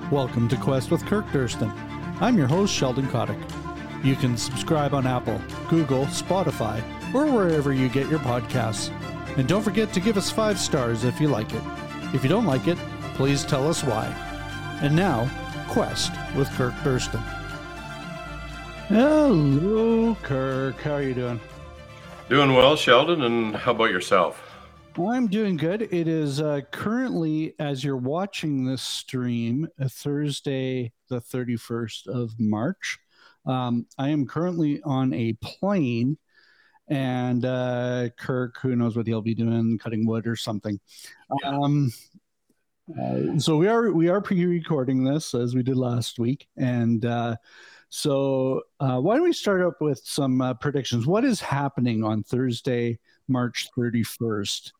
Welcome to Quest with Kirk Durston. I'm your host, Sheldon Kotick. You can subscribe on Apple, Google, Spotify, or wherever you get your podcasts. And don't forget to give us 5 stars if you like it. If you don't like it, please tell us why. And now, Quest with Kirk Durston. Hello, Kirk. How are you doing? Doing well, Sheldon, and how about yourself? I'm doing good. It is currently, as you're watching this stream, Thursday, the 31st of March. I am currently on a plane, and Kirk, who knows what he'll be doing, cutting wood or something. So we are pre-recording this as we did last week, and so why don't we start up with some predictions? What is happening on Thursday, March 31st?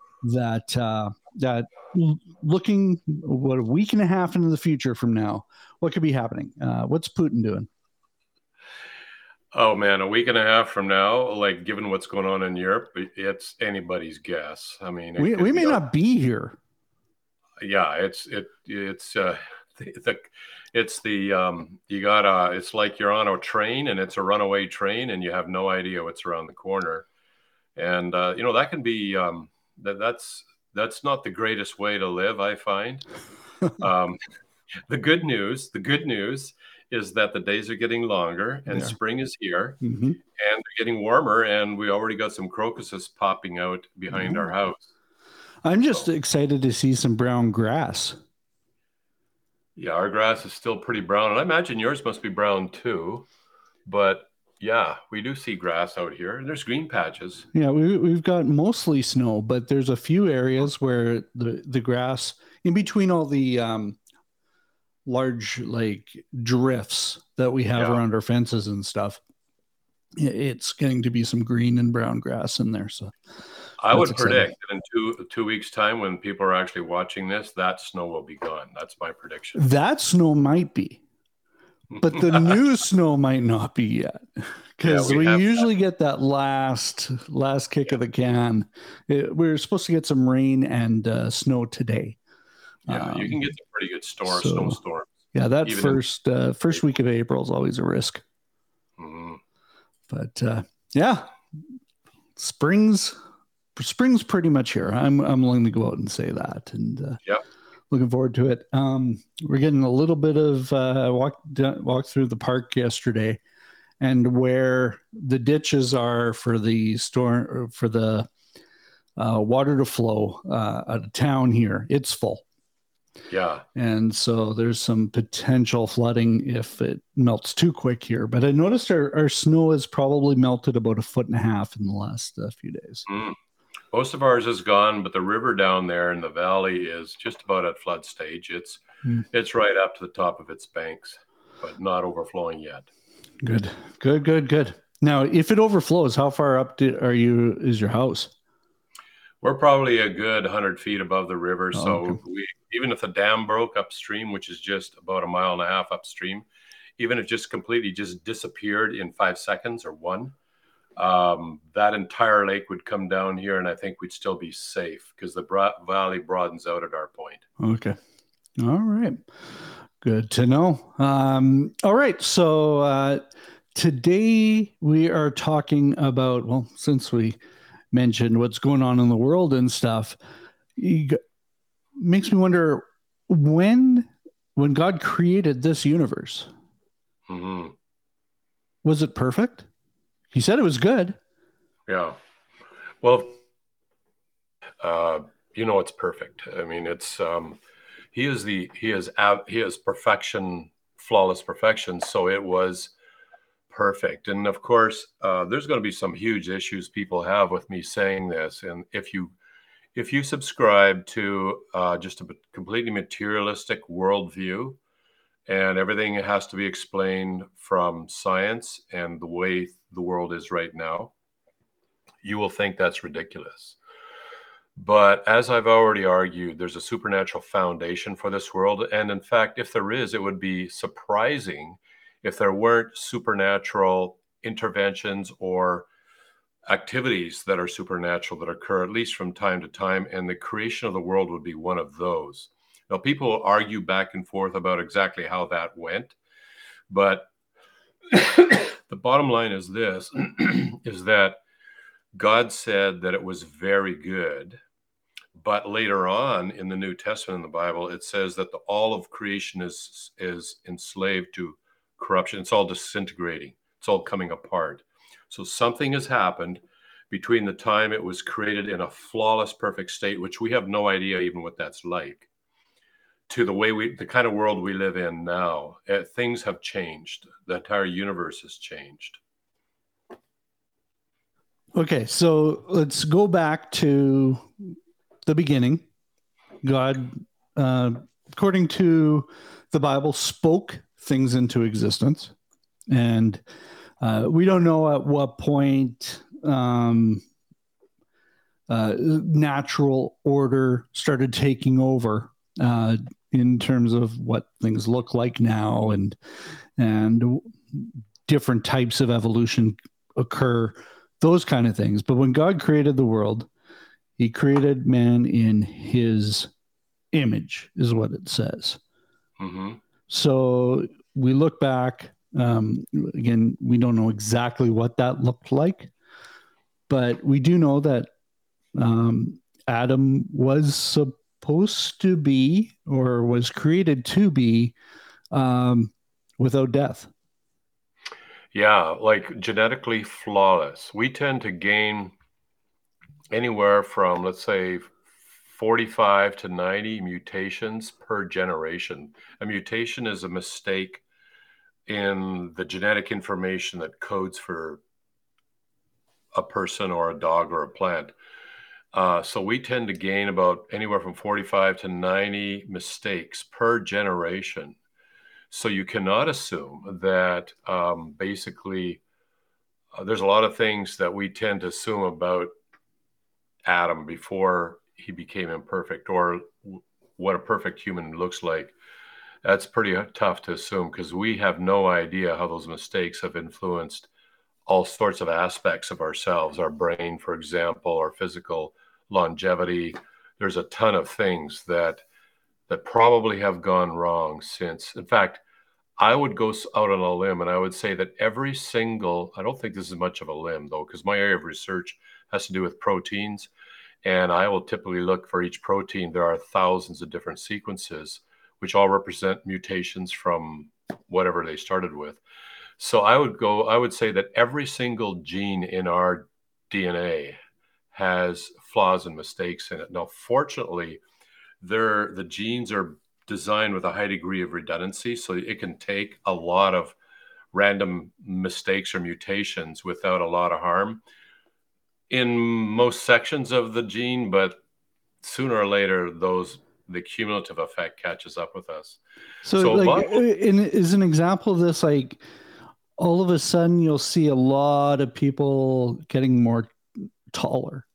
That looking what a week and a half into the future from now, what could be happening? What's Putin doing? Oh man, a week and a half from now, like given what's going on in Europe, it's anybody's guess. I mean, we may not be here. Yeah, it's like you're on a train and it's a runaway train and you have no idea what's around the corner, and that can be that's not the greatest way to live, I find. The good news is that the days are getting longer and spring is here, and they're getting warmer, and we already got some crocuses popping out behind our house. I'm just excited to see some brown grass. Yeah, our grass is still pretty brown, and I imagine yours must be brown too. But yeah, we do see grass out here, and there's green patches. Yeah, we've got mostly snow, but there's a few areas where the grass, in between all the large like drifts that we have around our fences and stuff, it's going to be some green and brown grass in there. So I would predict that in two weeks' time, when people are actually watching this, that snow will be gone. That's my prediction. That snow might be, but the new snow might not be yet, because we usually get that last kick of the can. We're supposed to get some rain and snow today. Yeah, you can get some pretty good snowstorms. Yeah, that first week of April is always a risk. Mm-hmm. But spring's pretty much here. I'm willing to go out and say that, and looking forward to it. We're getting a little bit of walk through the park yesterday, and where the ditches are for the storm, for the water to flow out of town here, it's full. Yeah. And so there's some potential flooding if it melts too quick here. But I noticed our snow has probably melted about 1.5 feet in the last few days. Most of ours is gone, but the river down there in the valley is just about at flood stage. It's right up to the top of its banks, but not overflowing yet. Good. Now, if it overflows, how far up is your house? We're probably a good 100 feet above the river. Even if the dam broke upstream, which is just about 1.5 miles upstream, even if just completely disappeared in 5 seconds or 1, that entire lake would come down here, and I think we'd still be safe because the valley broadens out at our point. Okay. All right. Good to know. All right. So today we are talking about, well, since we mentioned what's going on in the world and stuff, makes me wonder when God created this universe, was it perfect? He said it was good. Yeah. Well, it's perfect. I mean, it's he is perfection, flawless perfection. So it was perfect. And of course, there's going to be some huge issues people have with me saying this. And if you subscribe to just a completely materialistic worldview, and everything has to be explained from science and the way the world is right now, you will think that's ridiculous. But as I've already argued, there's a supernatural foundation for this world. And in fact, if there is, it would be surprising if there weren't supernatural interventions or activities that are supernatural that occur at least from time to time. And the creation of the world would be one of those. Now, people argue back and forth about exactly how that went, but the bottom line is this, is that God said that it was very good. But later on in the New Testament in the Bible, it says that all of creation is enslaved to corruption. It's all disintegrating. It's all coming apart. So something has happened between the time it was created in a flawless, perfect state, which we have no idea even what that's like, to the kind of world we live in now. Things have changed. The entire universe has changed. Okay, so let's go back to the beginning. God, according to the Bible, spoke things into existence. And we don't know at what point natural order started taking over in terms of what things look like now, and different types of evolution occur, those kind of things. But when God created the world, he created man in his image, is what it says. Mm-hmm. So we look back, again, we don't know exactly what that looked like, but we do know that Adam was supposed to be, or was created to be, without death. Yeah, like genetically flawless. We tend to gain anywhere from, let's say, 45 to 90 mutations per generation. A mutation is a mistake in the genetic information that codes for a person or a dog or a plant. So we tend to gain about anywhere from 45 to 90 mistakes per generation. So you cannot assume that basically there's a lot of things that we tend to assume about Adam before he became imperfect, or what a perfect human looks like. That's pretty tough to assume, because we have no idea how those mistakes have influenced all sorts of aspects of ourselves, our brain, for example, our physical longevity. There's a ton of things that probably have gone wrong since. In fact, I would go out on a limb and I would say that every single, I don't think this is much of a limb though, because my area of research has to do with proteins. And I will typically look for each protein. There are thousands of different sequences, which all represent mutations from whatever they started with. So I would say that every single gene in our DNA has flaws and mistakes in it. Now, fortunately, the genes are designed with a high degree of redundancy, so it can take a lot of random mistakes or mutations without a lot of harm in most sections of the gene, but sooner or later, the cumulative effect catches up with us. So like, is an example of this, like, all of a sudden you'll see a lot of people getting more taller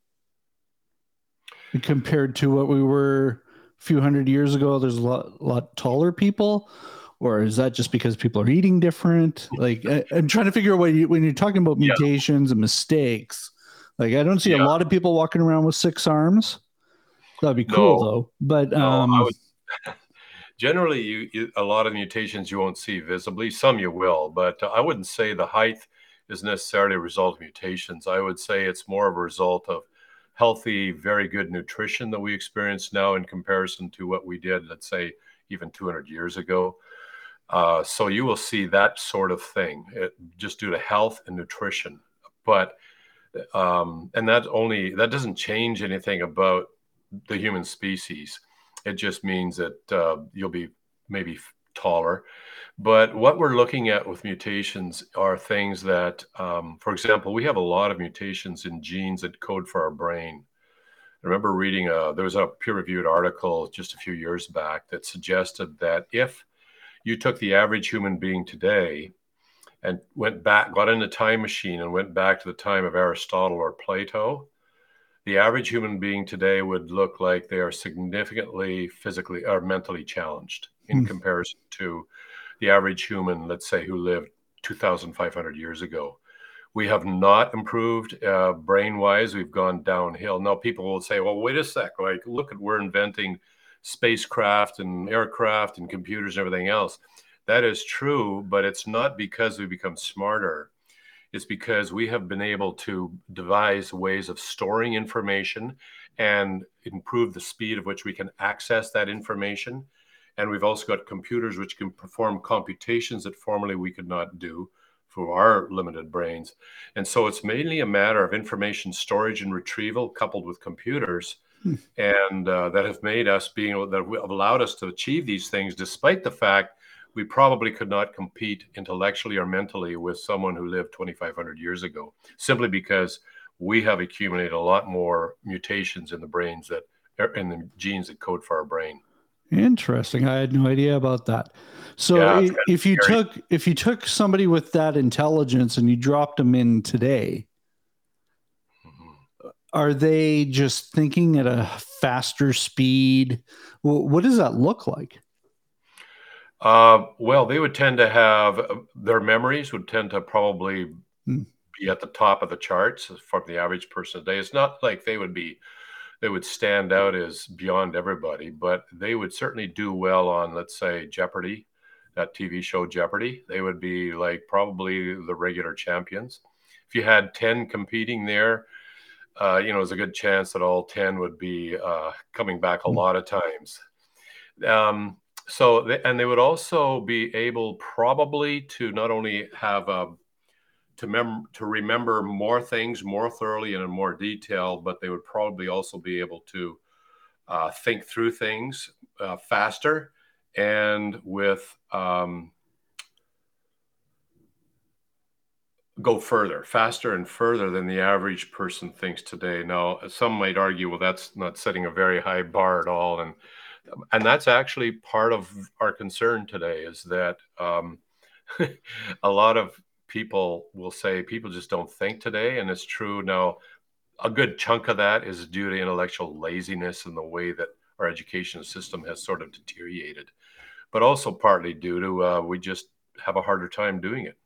compared to what we were a few hundred years ago. There's a lot taller people, or is that just because people are eating different? Like, I'm trying to figure out when you're talking about mutations and mistakes. Like, I don't see a lot of people walking around with 6 arms. That'd be cool though. But I would generally, a lot of mutations you won't see visibly. Some you will, but I wouldn't say the height is necessarily a result of mutations. I would say it's more of a result of healthy, very good nutrition that we experience now in comparison to what we did, let's say, even 200 years ago. So you will see that sort of thing, just due to health and nutrition. But and that doesn't change anything about the human species. It just means that you'll be maybe taller. But what we're looking at with mutations are things that, for example, we have a lot of mutations in genes that code for our brain. I remember reading there was a peer-reviewed article just a few years back that suggested that if you took the average human being today and got in a time machine and went back to the time of Aristotle or Plato, the average human being today would look like they are significantly physically or mentally challenged in comparison to the average human, let's say, who lived 2,500 years ago. We have not improved brain-wise. We've gone downhill. Now, people will say, well, wait a sec. Like, look, we're inventing spacecraft and aircraft and computers and everything else. That is true, but it's not because we become smarter. It's because we have been able to devise ways of storing information and improve the speed of which we can access that information. And we've also got computers which can perform computations that formerly we could not do for our limited brains. And so it's mainly a matter of information storage and retrieval coupled with computers. And that have made us that have allowed us to achieve these things, despite the fact we probably could not compete intellectually or mentally with someone who lived 2,500 years ago, simply because we have accumulated a lot more mutations in the brains in the genes that code for our brain. Interesting. I had no idea about that. So yeah, if you took somebody with that intelligence and you dropped them in today, are they just thinking at a faster speed? What does that look like? Well, they would tend to have their memories would tend to probably be at the top of the charts for the average person today. It's not like they would stand out as beyond everybody, but they would certainly do well on, let's say, Jeopardy, that TV show Jeopardy. They would be like probably the regular champions. If you had 10 competing there, there's a good chance that all 10 would be coming back a lot of times. And they would also be able probably to not only have to remember more things more thoroughly and in more detail, but they would probably also be able to think through things faster and with go faster and further than the average person thinks today. Now, some might argue, well, that's not setting a very high bar at all. And that's actually part of our concern today, is that a lot of people will say people just don't think today. And it's true. Now, a good chunk of that is due to intellectual laziness and the way that our education system has sort of deteriorated, but also partly due to we just have a harder time doing it.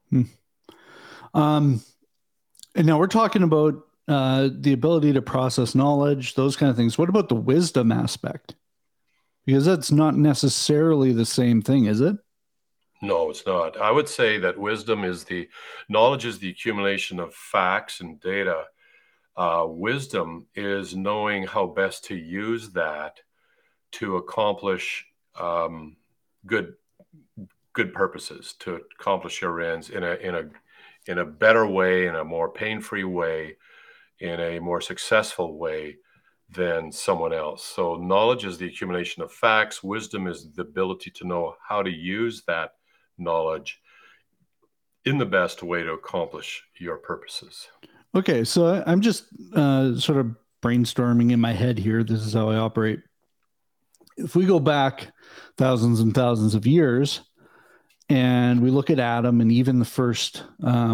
And now we're talking about the ability to process knowledge, those kind of things. What about the wisdom aspect? Because that's not necessarily the same thing, is it? No, it's not. I would say that knowledge is the accumulation of facts and data. Wisdom is knowing how best to use that to accomplish good purposes, to accomplish your ends in a better way, in a more pain-free way, in a more successful way than someone else. So knowledge is the accumulation of facts. Wisdom is the ability to know how to use that knowledge in the best way to accomplish your purposes. Okay, so I'm just sort of brainstorming in my head here. This is how I operate. If we go back thousands and thousands of years and we look at Adam and even the first,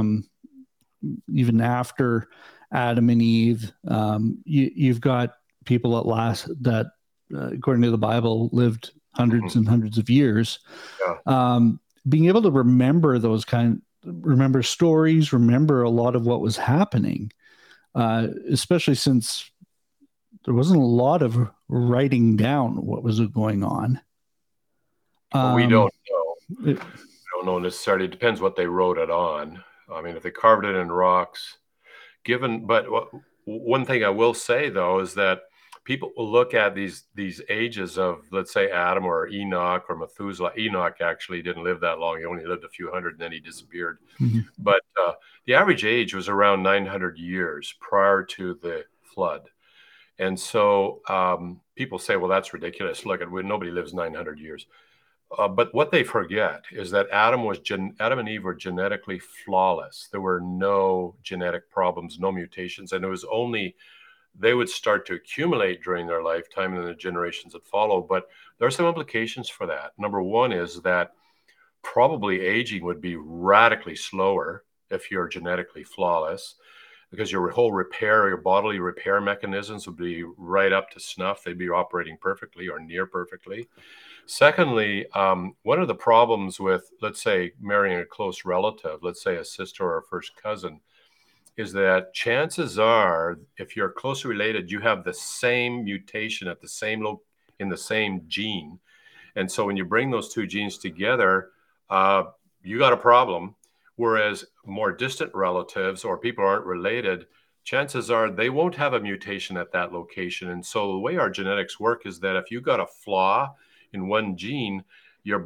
even after Adam and Eve, you've got people at last that, according to the Bible, lived hundreds and hundreds of years. Yeah. Being able to remember remember stories, remember a lot of what was happening, especially since there wasn't a lot of writing down what was going on. We don't know. We don't know necessarily. It depends what they wrote it on. I mean, if they carved it in rocks, but one thing I will say, though, is that people will look at these ages of, let's say, Adam or Enoch or Methuselah. Enoch actually didn't live that long. He only lived a few hundred and then he disappeared. Mm-hmm. But the average age was around 900 years prior to the flood. And so people say, well, that's ridiculous. Look, nobody lives 900 years. But what they forget is that Adam and Eve were genetically flawless. There were no genetic problems, no mutations. And it was only they would start to accumulate during their lifetime and the generations that follow. But there are some implications for that. Number one is that probably aging would be radically slower if you're genetically flawless, because your bodily repair mechanisms would be right up to snuff. They'd be operating perfectly or near perfectly. Secondly, one of the problems with, let's say, marrying a close relative, let's say a sister or a first cousin, is that chances are, if you're closely related, you have the same mutation at the same in the same gene. And so when you bring those two genes together, you got a problem. Whereas more distant relatives or people who aren't related, chances are they won't have a mutation at that location. And so the way our genetics work is that if you got a flaw in one gene, your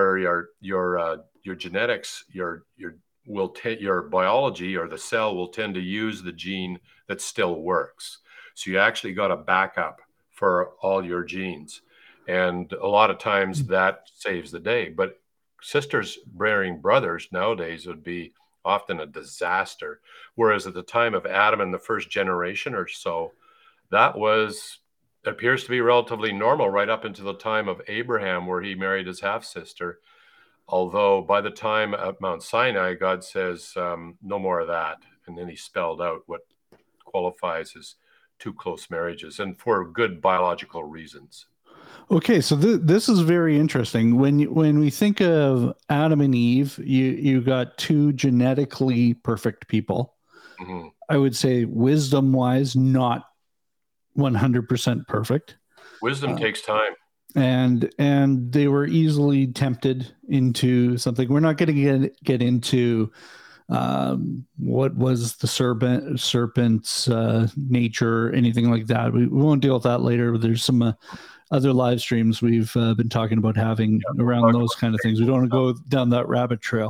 genetics, your biology or the cell will tend to use the gene that still works. So you actually got a backup for all your genes. And a lot of times that saves the day. But sisters bearing brothers nowadays would be often a disaster. Whereas at the time of Adam and the first generation or so, that appears to be relatively normal right up into the time of Abraham, where he married his half-sister. Although by the time at Mount Sinai, God says, no more of that. And then he spelled out what qualifies as two close marriages, and for good biological reasons. Okay, so this is very interesting. When we think of Adam and Eve, you got two genetically perfect people. Mm-hmm. I would say wisdom-wise, not 100% perfect. Wisdom takes time. And they were easily tempted into something. We're not going to get into what was the serpent's nature, anything like that. We won't deal with that later. There's some other live streams we've been talking about having around those kind of things. We don't want to go down that rabbit trail.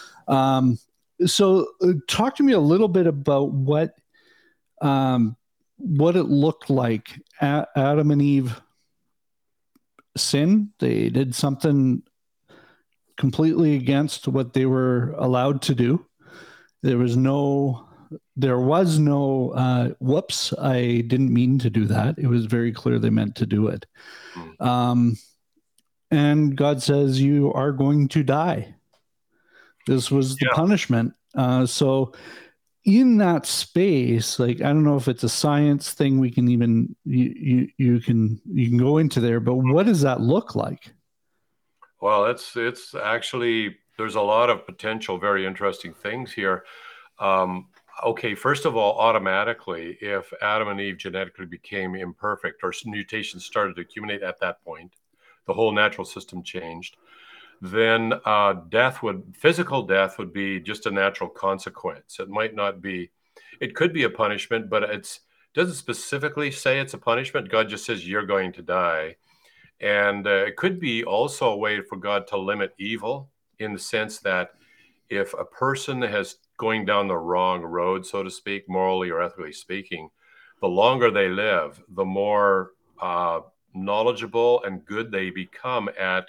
So talk to me a little bit about what it looked like. Adam and Eve sin. They did something completely against what they were allowed to do. There was no whoops, I didn't mean to do that. It was very clear they meant to do it. And God says, you are going to die. This was the punishment. So in that space, like, I don't know if it's a science thing we can even, you can go into there, but what does that look like? Well, it's actually, there's a lot of potential, very interesting things here. Okay, first of all, automatically, if Adam and Eve genetically became imperfect or mutations started to accumulate at that point, the whole natural system changed, then physical death would be just a natural consequence. It might not be, it could be a punishment, but it doesn't specifically say it's a punishment. God just says you're going to die. And it could be also a way for God to limit evil, in the sense that if a person has going down the wrong road, so to speak, morally or ethically speaking, the longer they live, the more knowledgeable and good they become at,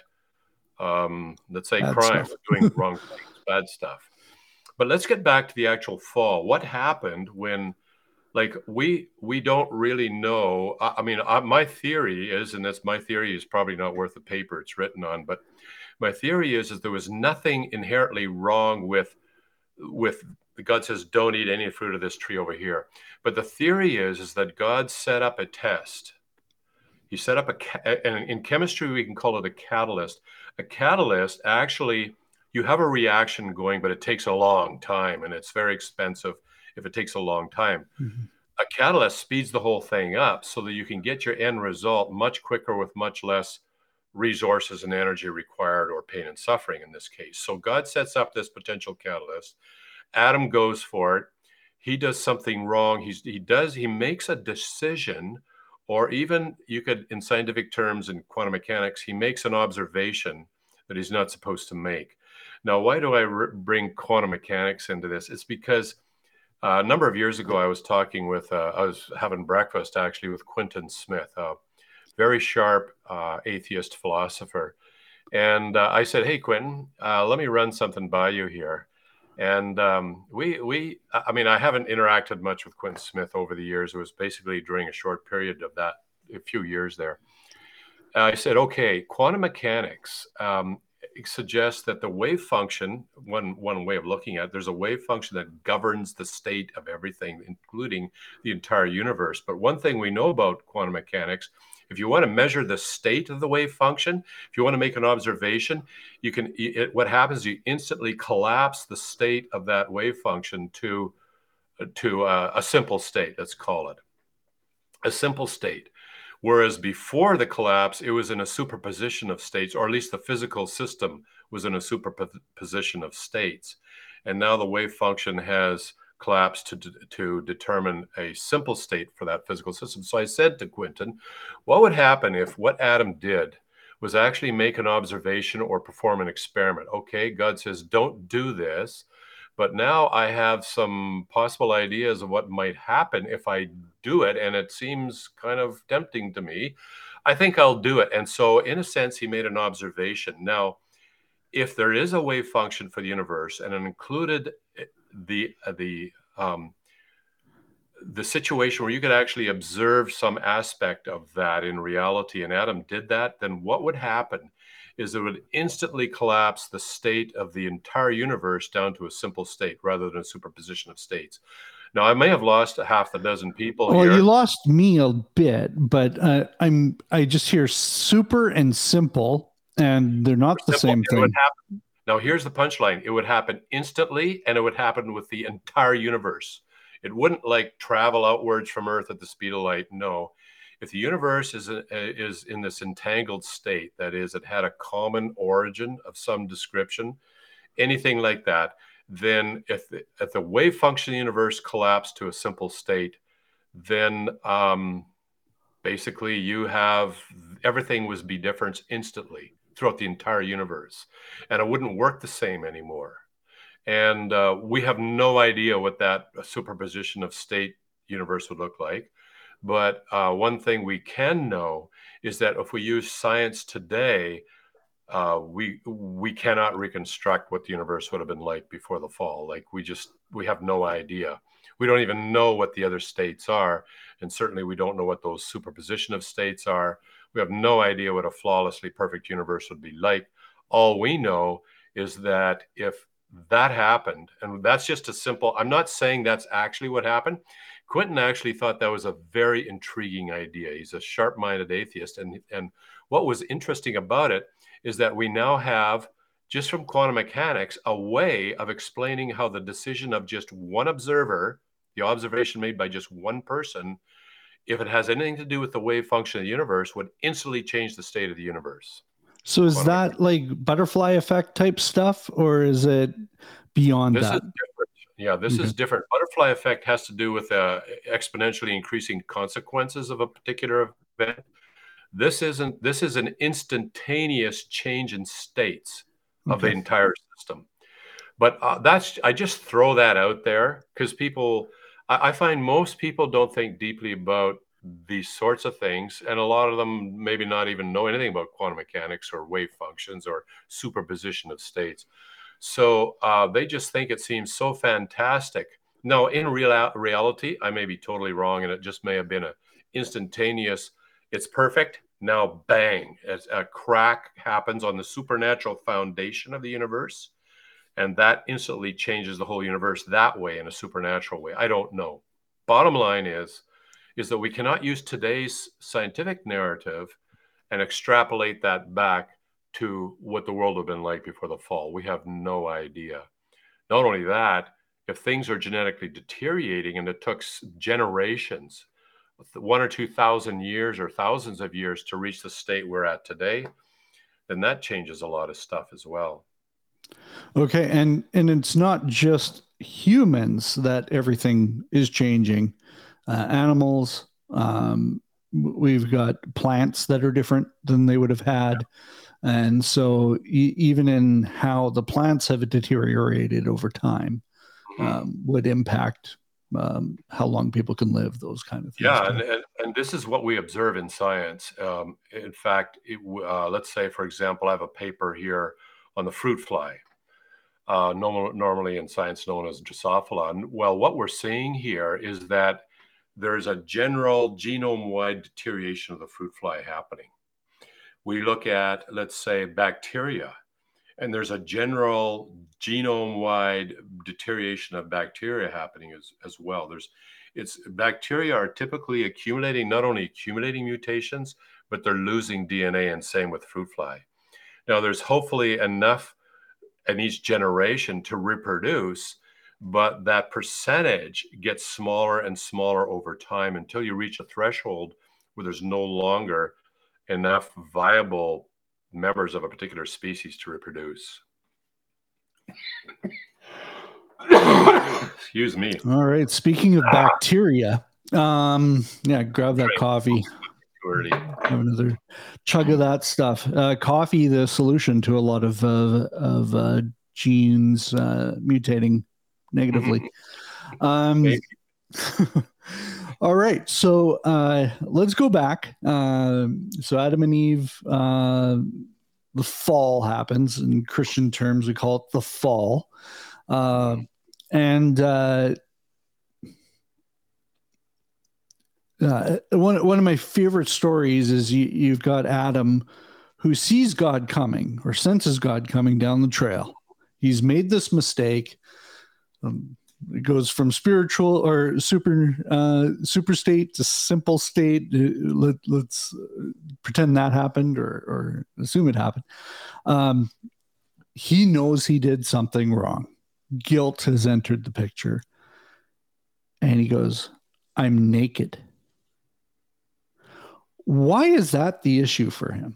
let's say, bad crime, doing wrong things, bad stuff. But let's get back to the actual fall. What happened when, like, we don't really know. I mean, my theory is, and my theory is probably not worth the paper it's written on, but my theory is there was nothing inherently wrong with God says, don't eat any fruit of this tree over here. But the theory is that God set up a test. He set up and in chemistry, we can call it a catalyst. A catalyst, actually, you have a reaction going, but it takes a long time, and it's very expensive if it takes a long time. Mm-hmm. A catalyst speeds the whole thing up so that you can get your end result much quicker with much less resources and energy required, or pain and suffering in this case. So God sets up this potential catalyst. Adam goes for it. He does something wrong. He makes a decision, or even you could, in scientific terms, in quantum mechanics, he makes an observation that he's not supposed to make. Now, why do I bring quantum mechanics into this? It's because a number of years ago, I was talking with, I was having breakfast actually with Quinton Smith, a very sharp atheist philosopher. And I said, hey, Quinton, let me run something by you here. And I mean, I haven't interacted much with Quinton Smith over the years. It was basically during a short period of that, a few years there. I said, okay, quantum mechanics suggests that the wave function, one way of looking at it, there's a wave function that governs the state of everything, including the entire universe. But one thing we know about quantum mechanics, if you want to measure the state of the wave function, if you want to make an observation, you can. What happens? You instantly collapse the state of that wave function to a simple state. Let's call it a simple state. Whereas before the collapse, it was in a superposition of states, or at least the physical system was in a superposition of states. And now the wave function has collapsed to determine a simple state for that physical system. So I said to Quentin, what would happen if what Adam did was actually make an observation or perform an experiment? Okay, God says, don't do this. But now I have some possible ideas of what might happen if I do it. And it seems kind of tempting to me. I think I'll do it. And so, in a sense, he made an observation. Now, if there is a wave function for the universe and it included the situation where you could actually observe some aspect of that in reality, and Adam did that, then what would happen is it would instantly collapse the state of the entire universe down to a simple state rather than a superposition of states. Now, I may have lost a half a dozen people here. Well, you lost me a bit, but I just hear super and simple, and they're not the same thing. Now, here's the punchline. It would happen instantly, and it would happen with the entire universe. It wouldn't like travel outwards from Earth at the speed of light. No. If the universe is in this entangled state, that is, it had a common origin of some description, anything like that, then if the wave function of the universe collapsed to a simple state, then basically you have everything would be different instantly throughout the entire universe, and it wouldn't work the same anymore. And we have no idea what that superposition of state universe would look like. But one thing we can know is that if we use science today, we cannot reconstruct what the universe would have been like before the fall. Like we have no idea. We don't even know what the other states are. And certainly we don't know what those superposition of states are. We have no idea what a flawlessly perfect universe would be like. All we know is that if that happened, and that's just a simple, I'm not saying that's actually what happened. Quentin actually thought that was a very intriguing idea. He's a sharp-minded atheist. And what was interesting about it is that we now have, just from quantum mechanics, a way of explaining how the decision of just one observer, the observation made by just one person, if it has anything to do with the wave function of the universe, would instantly change the state of the universe. So is that like butterfly effect type stuff, or is it beyond that? This is different. Yeah, this is different. Butterfly effect has to do with exponentially increasing consequences of a particular event. This is an instantaneous change in states of the entire system. But I just throw that out there because I find most people don't think deeply about these sorts of things, and a lot of them maybe not even know anything about quantum mechanics or wave functions or superposition of states. So they just think it seems so fantastic. No, in reality, I may be totally wrong, and it just may have been an instantaneous, it's perfect. Now, bang, a crack happens on the supernatural foundation of the universe, and that instantly changes the whole universe that way, in a supernatural way. I don't know. Bottom line is that we cannot use today's scientific narrative and extrapolate that back to what the world would have been like before the fall. We have no idea. Not only that, if things are genetically deteriorating and it took generations, 1,000 or 2,000 years or thousands of years to reach the state we're at today, then that changes a lot of stuff as well. Okay, and it's not just humans that everything is changing. Animals, we've got plants that are different than they would have had. And so even in how the plants have deteriorated over time would impact how long people can live, those kind of things. Yeah, and this is what we observe in science. In fact, let's say, for example, I have a paper here on the fruit fly, normally in science known as Drosophila. Well, what we're seeing here is that there's a general genome-wide deterioration of the fruit fly happening. We look at, let's say, bacteria, and there's a general genome-wide deterioration of bacteria happening as well. Bacteria are typically not only accumulating mutations, but they're losing DNA, and same with fruit fly. Now, there's hopefully enough in each generation to reproduce, but that percentage gets smaller and smaller over time until you reach a threshold where there's no longer enough viable members of a particular species to reproduce. Excuse me. All right. Speaking of bacteria, grab that coffee. Have another chug of that stuff. Coffee, the solution to a lot of genes mutating negatively. All right. So let's go back. So Adam and Eve, the fall happens. In Christian terms, we call it the fall. And one of my favorite stories is you've got Adam who sees God coming or senses God coming down the trail. He's made this mistake. It goes from spiritual or super state to simple state. Let's pretend that happened or assume it happened. He knows he did something wrong. Guilt has entered the picture. And he goes, I'm naked. Why is that the issue for him?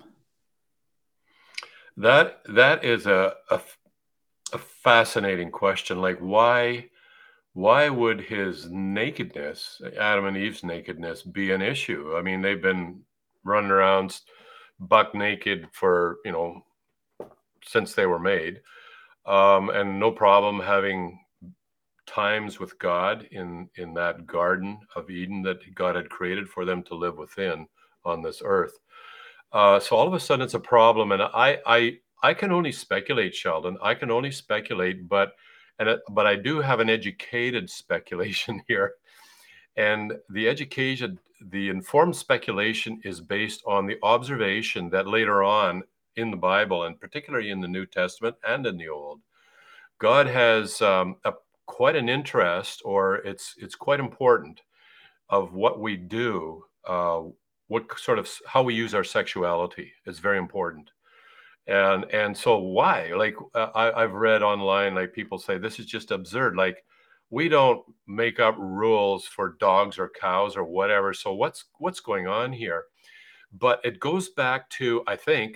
That is a fascinating question. Like, why would his nakedness, Adam and Eve's nakedness, be an issue? I mean, they've been running around buck naked for, since they were made, and no problem having times with God in that Garden of Eden that God had created for them to live within on this earth. So all of a sudden it's a problem. And I can only speculate, Sheldon. I can only speculate, but I do have an educated speculation here. And the informed speculation is based on the observation that later on in the Bible, and particularly in the New Testament and in the Old, God has quite an interest, or it's quite important, of what we do, how we use our sexuality is very important. And so why? Like I've read online, like people say this is just absurd. Like we don't make up rules for dogs or cows or whatever. So what's going on here? But it goes back to, I think,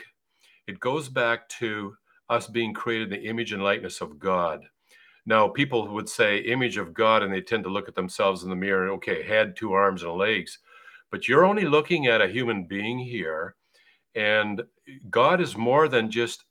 us being created in the image and likeness of God. Now, people would say image of God, and they tend to look at themselves in the mirror and, okay, head, 2 arms and legs. But you're only looking at a human being here. And God is more than just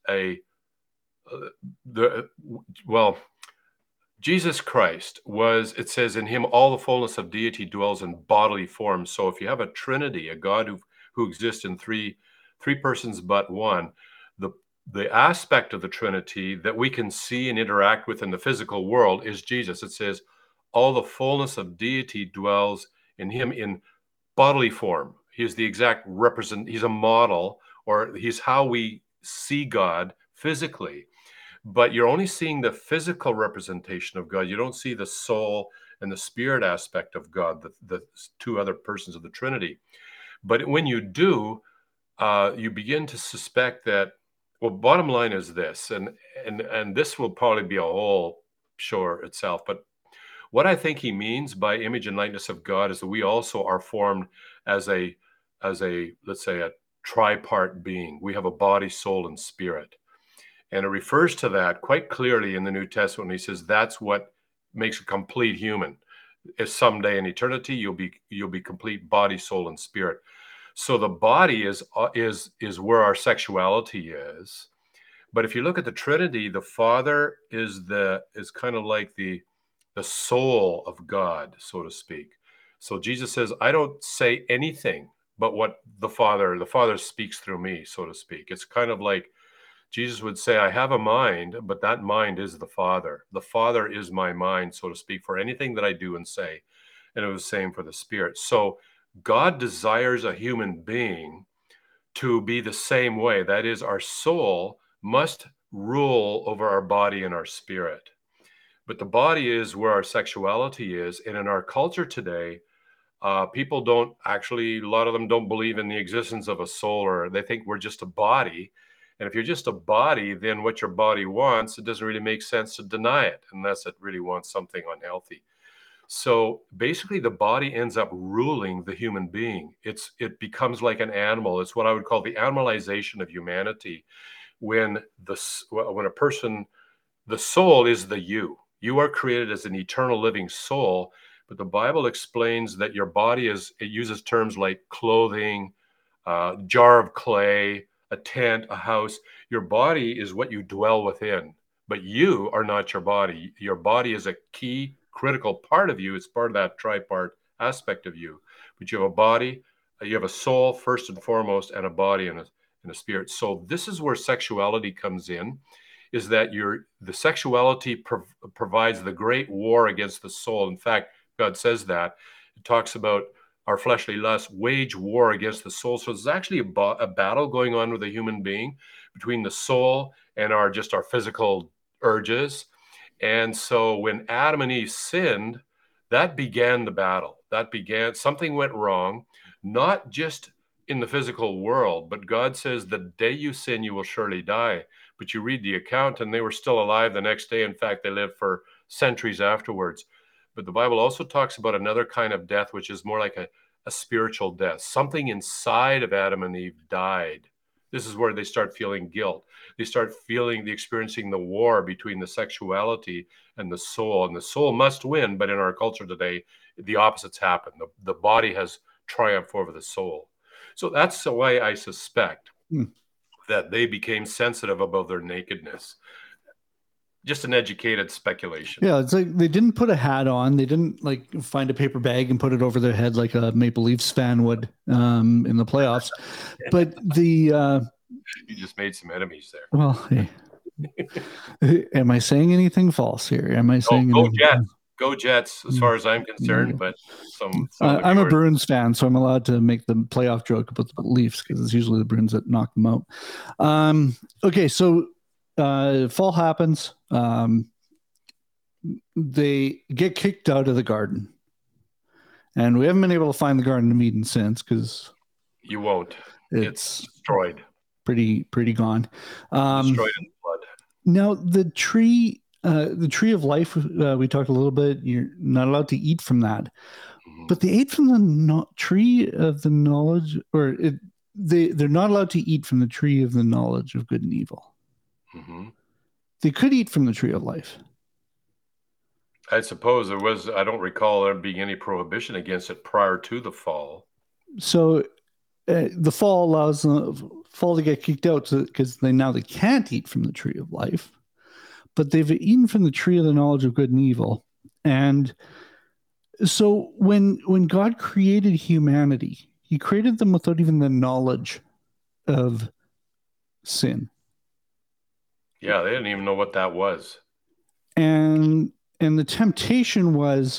Jesus Christ was, it says, in him all the fullness of deity dwells in bodily form. So if you have a Trinity, a God who exists in three persons but one, the aspect of the Trinity that we can see and interact with in the physical world is Jesus. It says all the fullness of deity dwells in him in bodily form. He's the exact he's a model, or he's how we see God physically. But you're only seeing the physical representation of God. You don't see the soul and the spirit aspect of God, the 2 other persons of the Trinity. But when you do, you begin to suspect that, well, bottom line is this, and this will probably be a whole show itself, but what I think he means by image and likeness of God is that we also are formed as a let's say a tripart being. We have a body, soul, and spirit. And it refers to that quite clearly in the New Testament when he says that's what makes a complete human. Is someday in eternity you'll be complete body, soul, and spirit. So the body is where our sexuality is. But if you look at the Trinity, the Father is kind of like the soul of God, so to speak. So Jesus says, I don't say anything but what the Father speaks through me, so to speak. It's kind of like Jesus would say, I have a mind, but that mind is the Father. The Father is my mind, so to speak, for anything that I do and say. And it was the same for the Spirit. So God desires a human being to be the same way. That is, our soul must rule over our body and our spirit. But the body is where our sexuality is. And in our culture today, people don't actually, a lot of them don't believe in the existence of a soul, or they think we're just a body. And if you're just a body, then what your body wants, it doesn't really make sense to deny it unless it really wants something unhealthy. So basically, the body ends up ruling the human being. It becomes like an animal. It's what I would call the animalization of humanity. When a person, the soul is the you. You are created as an eternal living soul, but the Bible explains that your body it uses terms like clothing, jar of clay, a tent, a house. Your body is what you dwell within, but you are not your body. Your body is a key, critical part of you. It's part of that tripart aspect of you. But you have a body, you have a soul first and foremost, and a body and a spirit. So this is where sexuality comes in. Is that the sexuality provides the great war against the soul. In fact, God says that. It talks about our fleshly lusts wage war against the soul. So there's actually a battle going on with a human being between the soul and our physical urges. And so when Adam and Eve sinned, that began the battle. Something went wrong, not just in the physical world, but God says the day you sin, you will surely die. But you read the account and they were still alive the next day. In fact, they lived for centuries afterwards. But the Bible also talks about another kind of death, which is more like a spiritual death. Something inside of Adam and Eve died. This is where they start feeling guilt. They start experiencing the war between the sexuality and the soul. And the soul must win, but in our culture today, the opposites happen. The body has triumphed over the soul. So that's the way I suspect that they became sensitive about their nakedness. Just an educated speculation. Yeah, it's like they didn't put a hat on. They didn't like find a paper bag and put it over their head like a Maple Leafs fan would in the playoffs. But you just made some enemies there. Well, hey. Am I saying anything false here? Am I saying Go Jets, as far as I'm concerned. But I'm a Bruins fan, so I'm allowed to make the playoff joke about the Leafs because it's usually the Bruins that knock them out. Okay, so fall happens. They get kicked out of the Garden, and we haven't been able to find the Garden of Eden since because you won't. It's destroyed. Pretty gone. Destroyed in blood. Now the tree of life. We talked a little bit. You're not allowed to eat from that, but they ate from the tree of the knowledge, they're not allowed to eat from the tree of the knowledge of good and evil. Mm-hmm. They could eat from the tree of life. I suppose there was. I don't recall there being any prohibition against it prior to the fall. So the fall allows the fall to get kicked out because they can't eat from the tree of life, but they've eaten from the tree of the knowledge of good and evil. And so when God created humanity, he created them without even the knowledge of sin. Yeah, they didn't even know what that was. And the temptation was,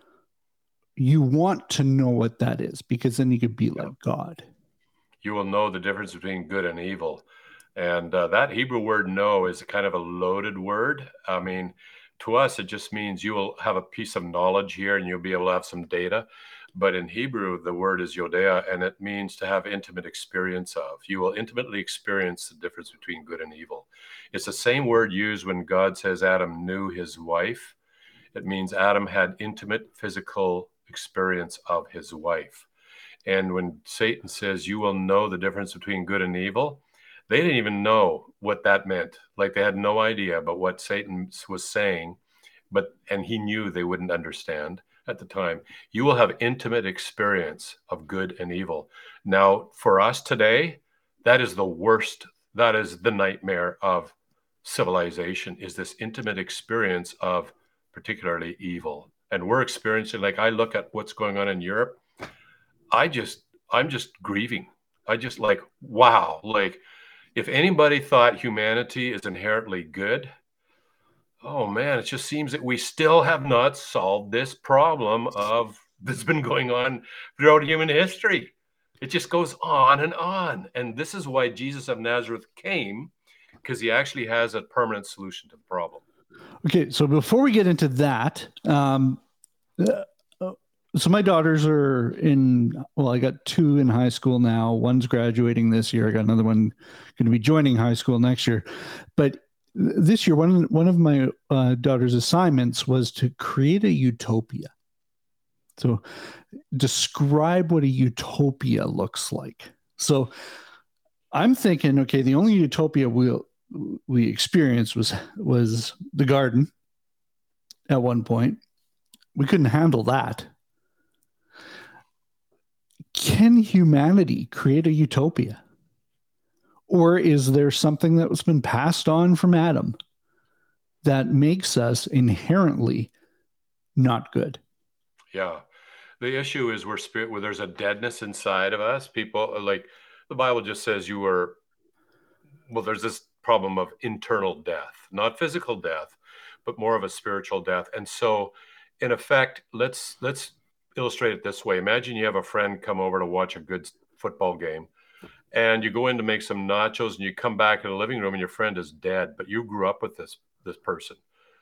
you want to know what that is because then you could be like God. You will know the difference between good and evil. And that Hebrew word know is kind of a loaded word. I mean, to us, it just means you will have a piece of knowledge here and you'll be able to have some data. But in Hebrew, the word is yodea, and it means to have intimate experience of. You will intimately experience the difference between good and evil. It's the same word used when God says Adam knew his wife. It means Adam had intimate physical experience of his wife. And when Satan says you will know the difference between good and evil, they didn't even know what that meant. Like they had no idea about what Satan was saying, and he knew they wouldn't understand at the time. You will have intimate experience of good and evil. Now, for us today, that is the worst. That is the nightmare of civilization, is this intimate experience of particularly evil. And we're experiencing, like I look at what's going on in Europe, I'm just grieving. I just like, wow. Like if anybody thought humanity is inherently good, oh man, it just seems that we still have not solved this problem that's been going on throughout human history. It just goes on and on. And this is why Jesus of Nazareth came, because he actually has a permanent solution to the problem. Okay, so before we get into that, so my daughters are I got two in high school now. One's graduating this year. I got another one going to be joining high school next year. But this year, one of my daughter's assignments was to create a utopia. So describe what a utopia looks like. So I'm thinking, okay, the only utopia we experienced was the garden at one point. We couldn't handle that. Can humanity create a utopia? Or is there something that was been passed on from Adam that makes us inherently not good? Yeah. The issue is where there's a deadness inside of us. People like the Bible just says there's this problem of internal death, not physical death, but more of a spiritual death. And so in effect, let's illustrate it this way. Imagine you have a friend come over to watch a good football game, and you go in to make some nachos, and you come back in the living room and your friend is dead, but you grew up with this person.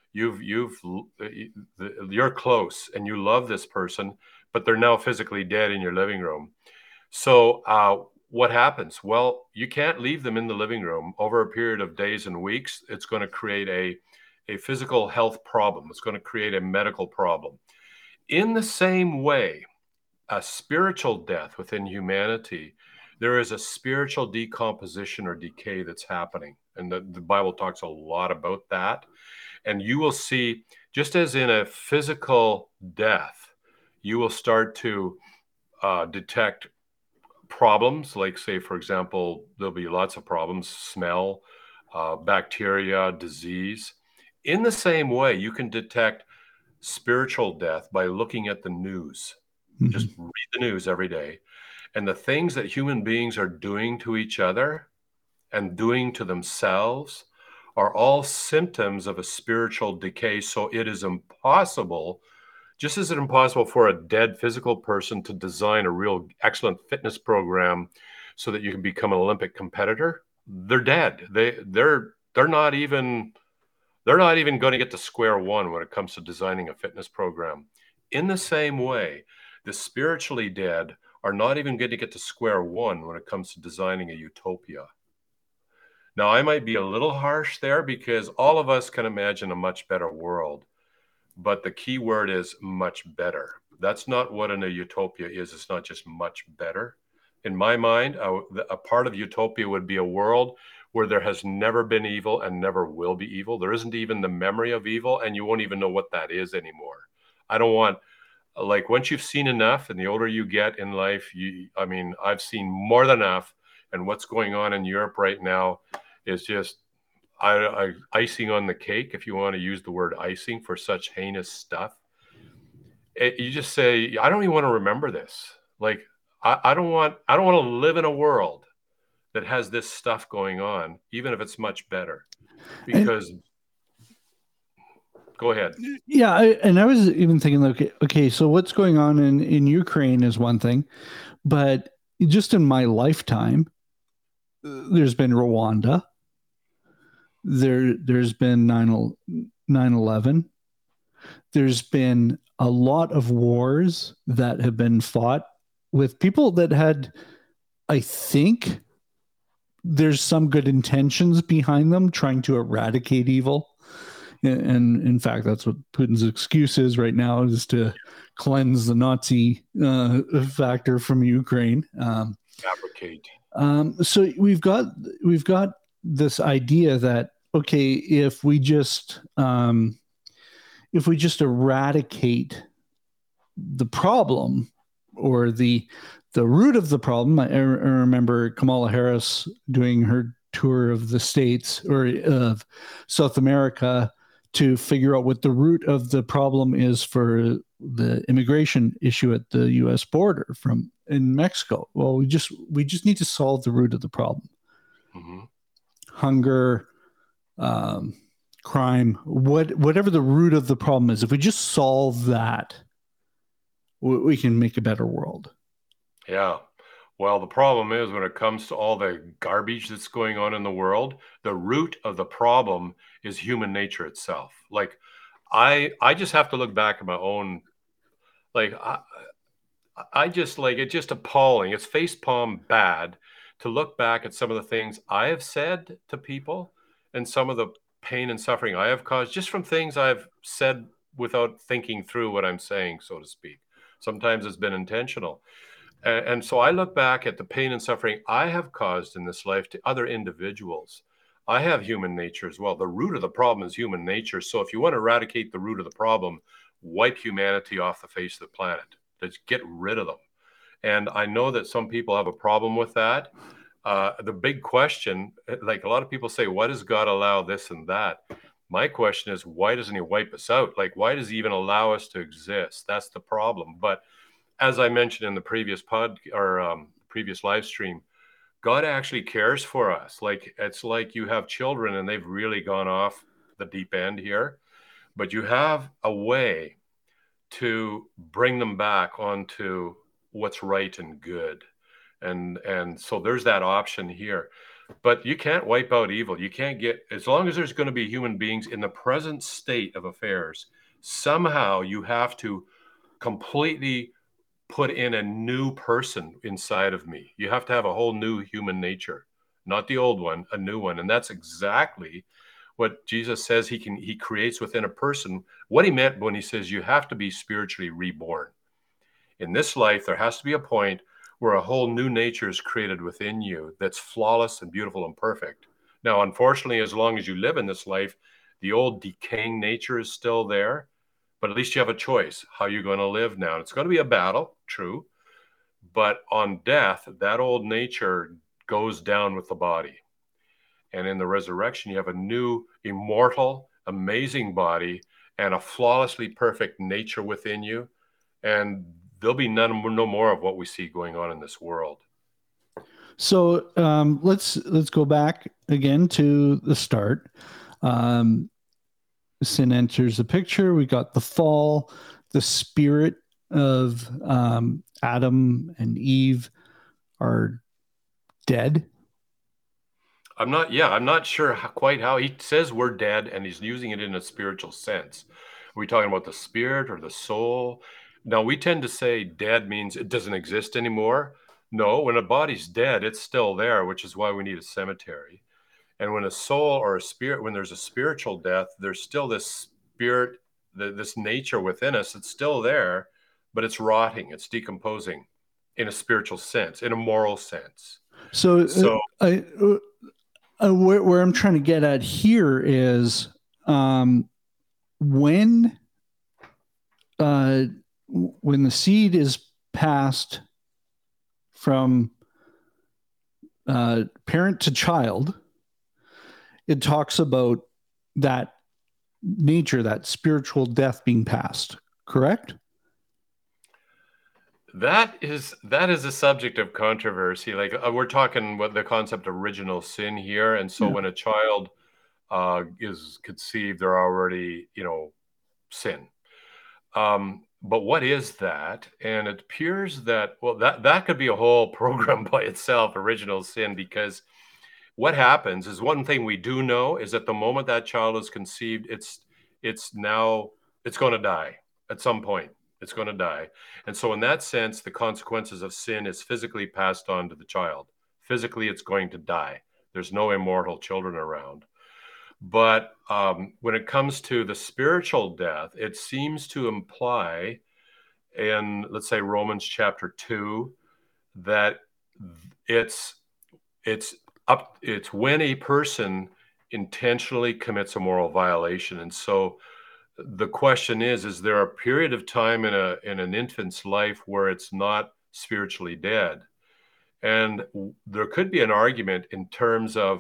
You're close and you love this person, but they're now physically dead in your living room. So what happens? Well, you can't leave them in the living room over a period of days and weeks. It's going to create a physical health problem. It's going to create a medical problem. In the same way, a spiritual death within humanity, there is a spiritual decomposition or decay that's happening. And the Bible talks a lot about that. And you will see, just as in a physical death, you will start to detect problems. Like, say, for example, there'll be lots of problems, smell, bacteria, disease. In the same way, you can detect spiritual death by looking at the news. Mm-hmm. Just read the news every day. And the things that human beings are doing to each other and doing to themselves are all symptoms of a spiritual decay. So it is impossible, just as it's impossible for a dead physical person to design a real excellent fitness program so that you can become an Olympic competitor. They're dead. They're not even going to get to square one when it comes to designing a fitness program. In the same way, the spiritually dead are not even going to get to square one when it comes to designing a utopia. Now, I might be a little harsh there because all of us can imagine a much better world, but the key word is much better. That's not what a utopia is. It's not just much better. In my mind, a part of utopia would be a world where there has never been evil and never will be evil. There isn't even the memory of evil, and you won't even know what that is anymore. I don't want, like, once you've seen enough and the older you get in life, I've seen more than enough, and what's going on in Europe right now is just icing on the cake, if you want to use the word icing for such heinous stuff. You just say, I don't even want to remember this. Like, I don't want to live in a world that has this stuff going on, even if it's much better. Because go ahead. Yeah, I was even thinking, okay, so what's going on in Ukraine is one thing, but just in my lifetime, there's been Rwanda. There's been 9/11. There's been a lot of wars that have been fought with people that had, I think, there's some good intentions behind them trying to eradicate evil. And in fact, that's what Putin's excuse is right now, is to cleanse the Nazi factor from Ukraine. Fabricate. So we've got this idea that, okay, if we just eradicate the problem or the root of the problem. I remember Kamala Harris doing her tour of the States or of South America to figure out what the root of the problem is for the immigration issue at the U.S. border in Mexico. Well, we just need to solve the root of the problem. Mm-hmm. Hunger, crime, whatever the root of the problem is. If we just solve that, we can make a better world. Yeah. Well, the problem is when it comes to all the garbage that's going on in the world, the root of the problem is human nature itself. Like, I just have to look back at my own, like, I just, like, it's just appalling. It's facepalm bad to look back at some of the things I have said to people and some of the pain and suffering I have caused just from things I've said without thinking through what I'm saying, so to speak. Sometimes it's been intentional. And so I look back at the pain and suffering I have caused in this life to other individuals. I have human nature as well. The root of the problem is human nature. So if you want to eradicate the root of the problem, wipe humanity off the face of the planet. Let's get rid of them. And I know that some people have a problem with that. The big question, like a lot of people say, why does God allow this and that? My question is, why doesn't he wipe us out? Like, why does he even allow us to exist? That's the problem. But as I mentioned in the previous previous live stream, God actually cares for us. Like, it's like you have children and they've really gone off the deep end here, but you have a way to bring them back onto what's right and good. And so there's that option here. But you can't wipe out evil. You can't get, as long as there's going to be human beings in the present state of affairs, somehow you have to completely put in a new person inside of me. You have to have a whole new human nature, not the old one, a new one. And that's exactly what Jesus says he creates within a person. What he meant when he says you have to be spiritually reborn. In this life, there has to be a point where a whole new nature is created within you that's flawless and beautiful and perfect. Now, unfortunately, as long as you live in this life, the old decaying nature is still there, but at least you have a choice how you're going to live now. It's going to be a battle, true, but on death, that old nature goes down with the body. And in the resurrection, you have a new, immortal, amazing body and a flawlessly perfect nature within you. And there'll be no more of what we see going on in this world. So let's go back again to the start. Sin enters the picture. We got the fall. The spirit of Adam and Eve are dead. I'm not sure quite how he says we're dead, and he's using it in a spiritual sense. Are we talking about the spirit or the soul? Now, we tend to say dead means it doesn't exist anymore. No, when a body's dead, it's still there, which is why we need a cemetery. And when a soul or a spirit, when there's a spiritual death, there's still this spirit, this nature within us. It's still there, but it's rotting, it's decomposing in a spiritual sense, in a moral sense. So where I'm trying to get at here is when the seed is passed from parent to child, it talks about that nature, that spiritual death being passed, correct? That is a subject of controversy. Like we're talking what the concept of original sin here. And so when a child is conceived, they're already, sin. But what is that? And it appears that, well, that could be a whole program by itself, original sin, because what happens is, one thing we do know is that the moment that child is conceived, it's going to die at some point. It's going to die. And so in that sense, the consequences of sin is physically passed on to the child. Physically, it's going to die. There's no immortal children around. But when it comes to the spiritual death, it seems to imply in, let's say, Romans chapter 2, that it's when a person intentionally commits a moral violation. And so the question is there a period of time in an infant's life where it's not spiritually dead? And there could be an argument in terms of,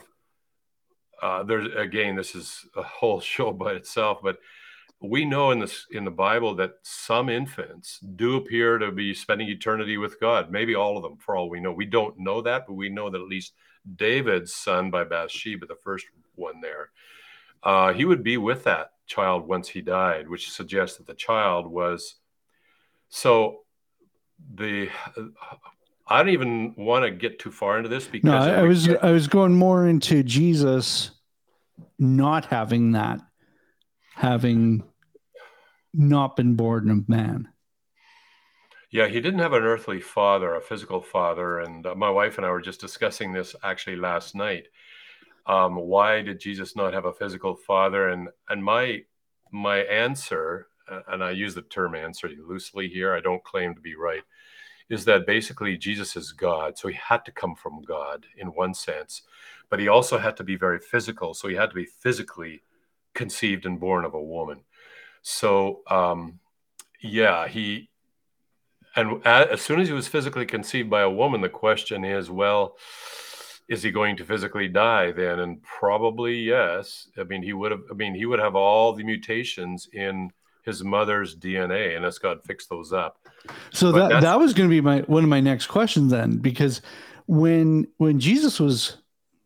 this is a whole show by itself, but we know in the Bible that some infants do appear to be spending eternity with God. Maybe all of them, for all we know. We don't know that, but we know that at least David's son by Bathsheba, the first one there, he would be with that child once he died, which suggests that the child was. So I don't even want to get too far into this, because I was going more into Jesus not having that, having not been born of man. Yeah, he didn't have an earthly father, a physical father. And my wife and I were just discussing this actually last night. Why did Jesus not have a physical father? And my answer, and I use the term answer loosely here, I don't claim to be right, is that basically Jesus is God. So he had to come from God in one sense, but he also had to be very physical. So he had to be physically conceived and born of a woman. So, as soon as he was physically conceived by a woman, the question is, well, is he going to physically die then? And probably yes. I mean, he would have all the mutations in his mother's DNA, and let's God fix those up. So that was going to be one of my next questions then, because when Jesus was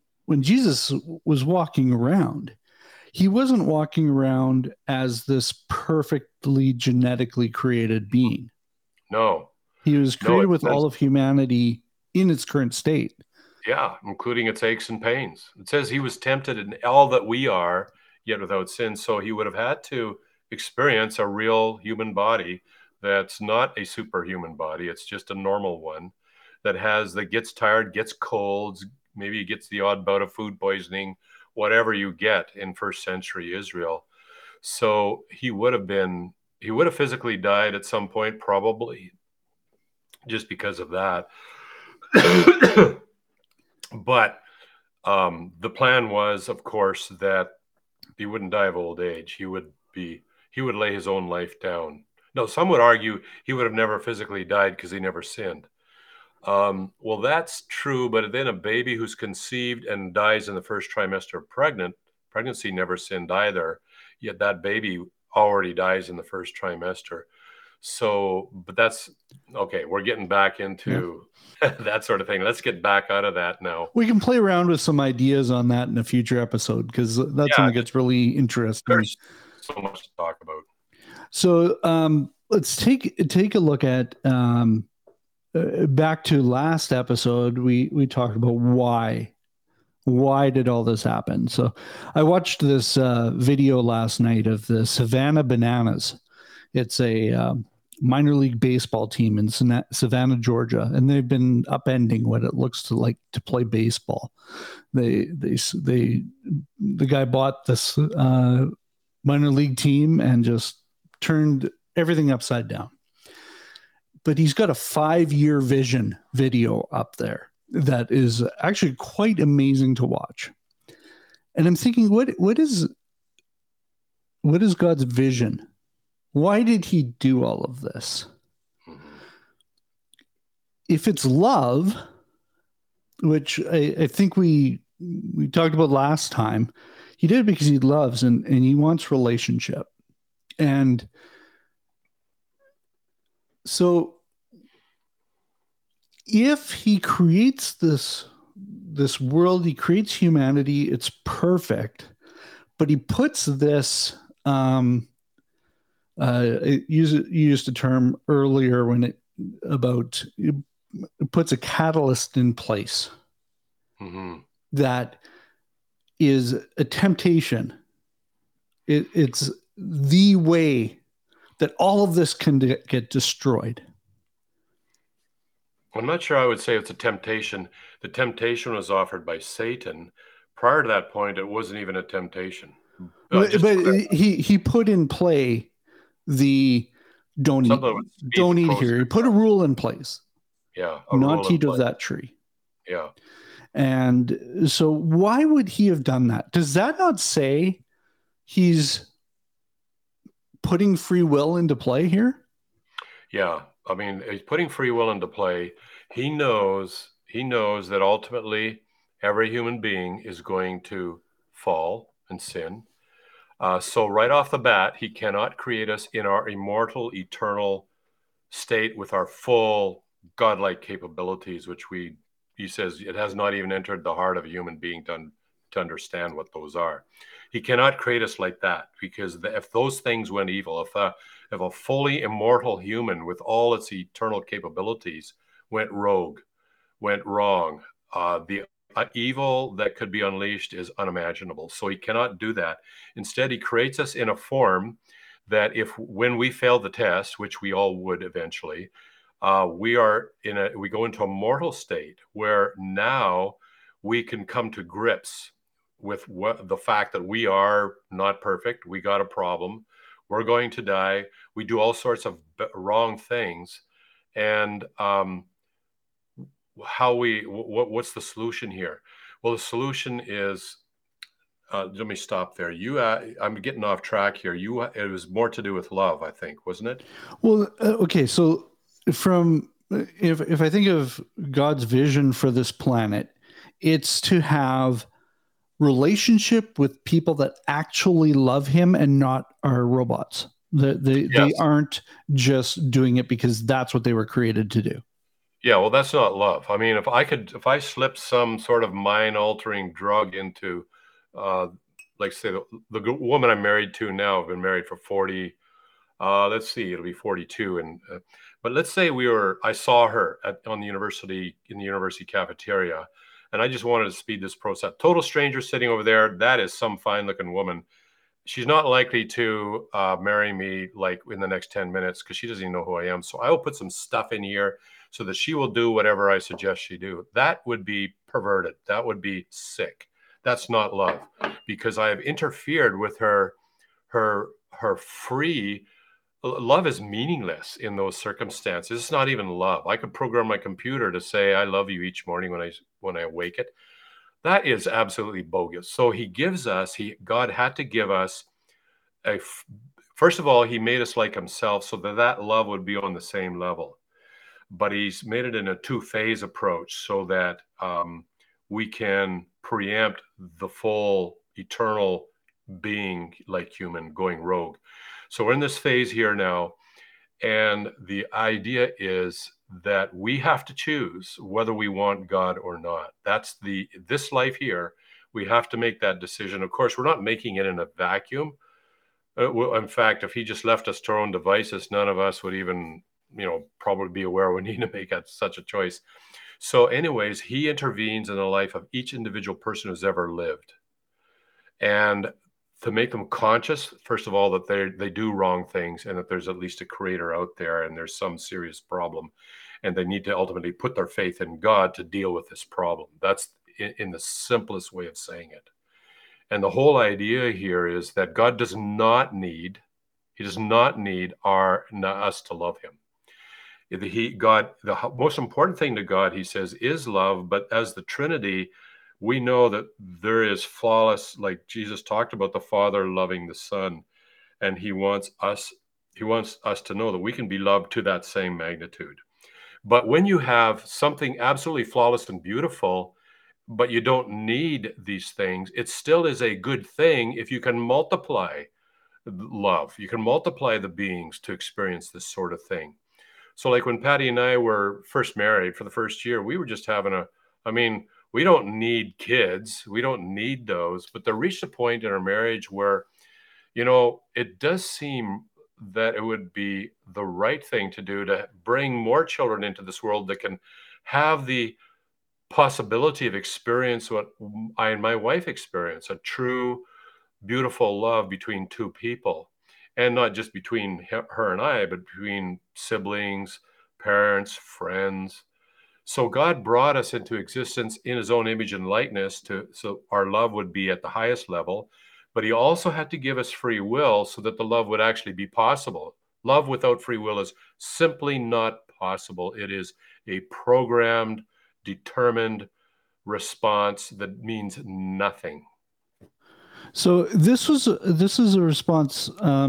walking around, he wasn't walking around as this perfectly genetically created being. No. He was created with all of humanity in its current state. Yeah, including its aches and pains. It says he was tempted in all that we are, yet without sin. So he would have had to experience a real human body that's not a superhuman body. It's just a normal one that gets tired, gets colds, maybe gets the odd bout of food poisoning, whatever you get in first century Israel. So he would have physically died at some point, probably just because of that. But the plan was, of course, that he wouldn't die of old age. He would lay his own life down. No, some would argue he would have never physically died because he never sinned. Well, that's true, but then a baby who's conceived and dies in the first trimester of pregnancy never sinned either. Yet that baby already dies in the first trimester. So, but that's okay. We're getting back into that sort of thing. Let's get back out of that now. We can play around with some ideas on that in a future episode, because that's when it gets really interesting. There's so much to talk about. So let's take a look at back to last episode. We talked about why did all this happen. So I watched this video last night of the Savannah Bananas. It's a minor league baseball team in Savannah, Georgia, and they've been upending what it looks like to play baseball. The guy bought this minor league team and just turned everything upside down. But he's got a 5-year vision video up there that is actually quite amazing to watch. And I'm thinking, what is God's vision? Why did he do all of this? If it's love, which I think we talked about last time, he did it because he loves and he wants relationship. And so if he creates this world, he creates humanity, it's perfect, but he puts this you used a term earlier when it puts a catalyst in place that is a temptation. It's the way that all of this can get destroyed. I'm not sure I would say it's a temptation. The temptation was offered by Satan. Prior to that point, it wasn't even a temptation. But he put in play the don't eat here. He put a rule in place. Yeah. Not to eat of that tree. Yeah. And so why would he have done that? Does that not say he's putting free will into play here? Yeah. I mean, he's putting free will into play. He knows that ultimately every human being is going to fall and sin. So right off the bat, he cannot create us in our immortal, eternal state with our full godlike capabilities, which he says it has not even entered the heart of a human being to understand what those are. He cannot create us like that, because if those things went evil, if a fully immortal human with all its eternal capabilities went rogue, went wrong, the evil that could be unleashed is unimaginable. So he cannot do that. Instead, he creates us in a form that when we fail the test, which we all would eventually, we go into a mortal state where now we can come to grips with the fact that we are not perfect. We got a problem. We're going to die. We do all sorts of wrong things. And what's the solution here? Well, the solution is, let me stop there. I'm getting off track here. It was more to do with love, I think, wasn't it? Well, okay. So if I think of God's vision for this planet, it's to have relationship with people that actually love him and not are robots. They aren't just doing it because that's what they were created to do. Yeah, well, that's not love. I mean, if I slipped some sort of mind-altering drug into, like say the woman I'm married to now, I've been married for 40, let's see, it'll be 42. And, but let's say I saw her in the university cafeteria, and I just wanted to speed this process. Total stranger sitting over there. That is some fine looking woman. She's not likely to marry me like in the next 10 minutes because she doesn't even know who I am. So I will put some stuff in here so that she will do whatever I suggest she do. That would be perverted. That would be sick. That's not love, because I have interfered with her free. Love is meaningless in those circumstances. It's not even love. I could program my computer to say I love you each morning when I awake it. That is absolutely bogus. So God had to give us first of all, he made us like himself so that love would be on the same level. But he's made it in a two-phase approach so that we can preempt the full eternal being like human going rogue. So we're in this phase here now. And the idea is that we have to choose whether we want God or not. That's this life here. We have to make that decision. Of course, we're not making it in a vacuum. In fact, if he just left us to our own devices, none of us would even, probably be aware we need to make such a choice. So anyways, he intervenes in the life of each individual person who's ever lived. And to make them conscious, first of all, that they do wrong things and that there's at least a creator out there and there's some serious problem. And they need to ultimately put their faith in God to deal with this problem. That's in the simplest way of saying it. And the whole idea here is that God does not need us to love him. The most important thing to God, he says, is love. But as the Trinity, we know that there is flawless, like Jesus talked about the Father loving the Son, and he wants us to know that we can be loved to that same magnitude. But when you have something absolutely flawless and beautiful, but you don't need these things, it still is a good thing if you can multiply love. You can multiply the beings to experience this sort of thing. So like when Patty and I were first married for the first year, we were just having we don't need kids. We don't need those. But there reached a point in our marriage where, it does seem that it would be the right thing to do to bring more children into this world that can have the possibility of experience what I and my wife experience, a true, beautiful love between two people. And not just between her and I, but between siblings, parents, friends. So God brought us into existence in his own image and likeness so our love would be at the highest level. But he also had to give us free will so that the love would actually be possible. Love without free will is simply not possible. It is a programmed, determined response that means nothing. So this is a response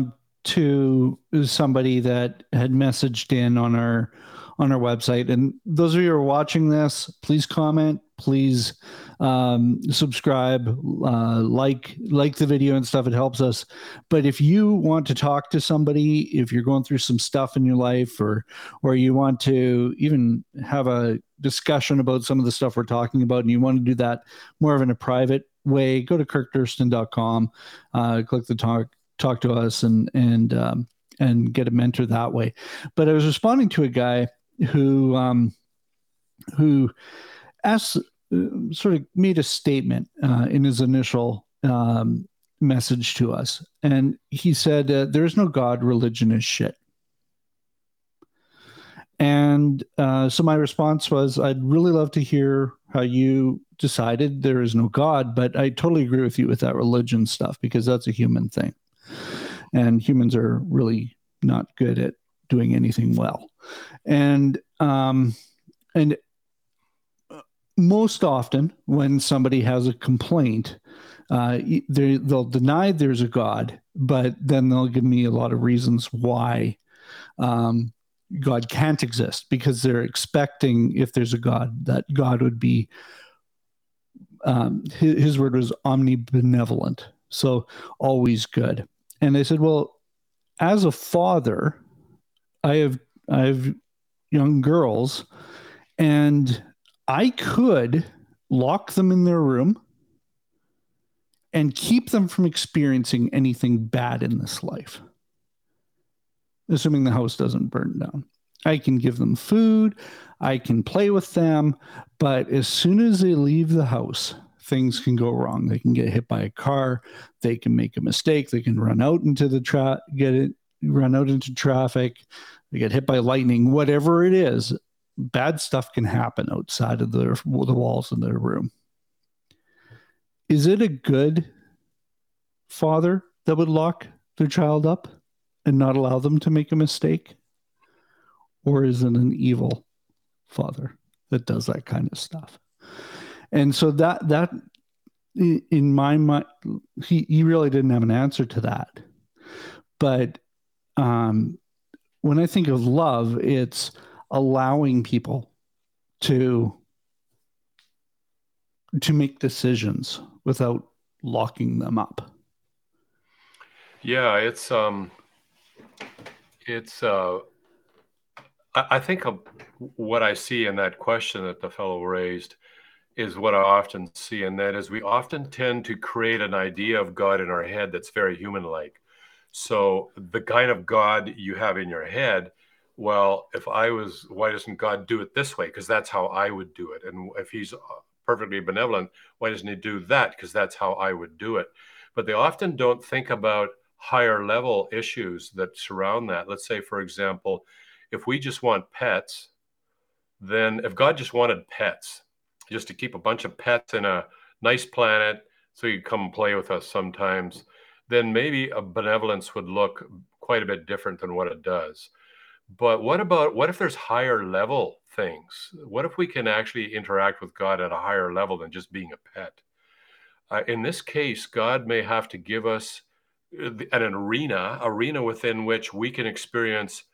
to somebody that had messaged in on our website. And those of you who are watching this, please comment, please subscribe, like the video and stuff. It helps us. But if you want to talk to somebody, if you're going through some stuff in your life, or you want to even have a discussion about some of the stuff we're talking about, and you want to do that more of in a private way, go to kirkdurston.com, click the talk to us, and get a mentor that way. But I was responding to a guy who asked, sort of made a statement in his initial message to us, and he said, "There is no God. Religion is shit." And so my response was, I'd really love to hear how you decided there is no God, but I totally agree with you with that religion stuff, because that's a human thing. and humans are really not good at doing anything well. And most often when somebody has a complaint, they'll deny there's a God, but then they'll give me a lot of reasons why God can't exist, because they're expecting, if there's a God, that God would be, his word was omnibenevolent, so always good. And they said, well, as a father, I have young girls, and I could lock them in their room and keep them from experiencing anything bad in this life, assuming the house doesn't burn down. I can give them food, I can play with them, but as soon as they leave the house, things can go wrong. They can get hit by a car, they can make a mistake, they can run out into traffic, they get hit by lightning, whatever it is. Bad stuff can happen outside of the walls of their room. Is it a good father that would lock their child up and not allow them to make a mistake? Or is it an evil father that does that kind of stuff? And so that in my mind, he really didn't have an answer to that. But when I think of love, it's allowing people to make decisions without locking them up. Yeah, I think of what I see in that question that the fellow raised is what I often see, and that is we often tend to create an idea of God in our head that's very human-like. So the kind of God you have in your head, well, why doesn't God do it this way? Because that's how I would do it. And if he's perfectly benevolent, why doesn't he do that? Because that's how I would do it. But they often don't think about higher level issues that surround that. Let's say, for example, if we just want pets, then if God just wanted pets, just to keep a bunch of pets in a nice planet so you come play with us sometimes, then maybe a benevolence would look quite a bit different than what it does. But what if there's higher level things? What if we can actually interact with God at a higher level than just being a pet? In this case, God may have to give us an arena within which we can experience